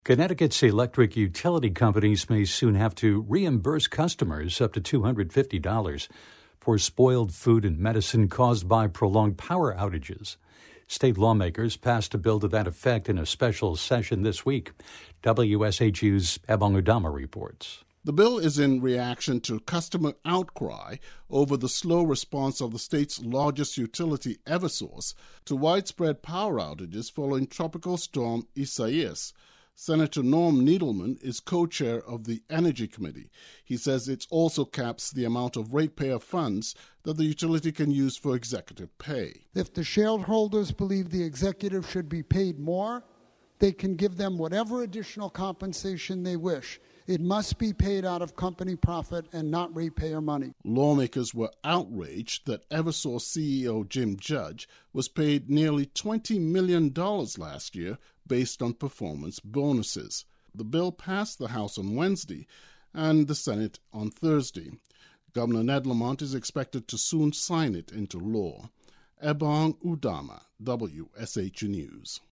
Connecticut's electric utility companies may soon have to reimburse customers up to $250 for spoiled food and medicine caused by prolonged power outages. State lawmakers passed a bill to that effect in a special session this week. WSHU's Ebong Udama reports. The bill is in reaction to customer outcry over the slow response of the state's largest utility, Eversource, to widespread power outages following Tropical Storm Isaias. Senator Norm Needleman is co-chair of the Energy Committee. He says it also caps the amount of ratepayer funds that the utility can use for executive pay. If the shareholders believe the executive should be paid more, they can give them whatever additional compensation they wish. It must be paid out of company profit and not ratepayer money. Lawmakers were outraged that Eversource CEO Jim Judge was paid nearly $20 million last year based on performance bonuses. The bill passed the House on Wednesday and the Senate on Thursday. Governor Ned Lamont is expected to soon sign it into law. Ebong Udama, WSHU News.